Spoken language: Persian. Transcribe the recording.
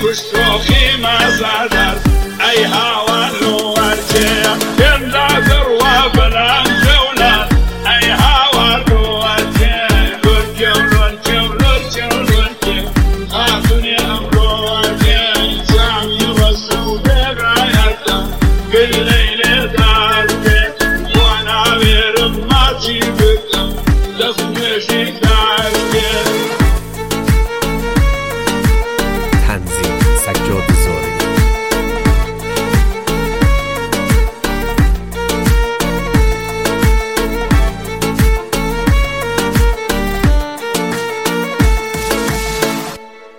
والشوخي ما زادر أي هوا نورتي يمدى ذروة بلا مجولة أي هوا نورتي لورتي آخني أمروتي سامي رسول رايته بالليل دارتي وانا بيرم ما تجيبك لفمشي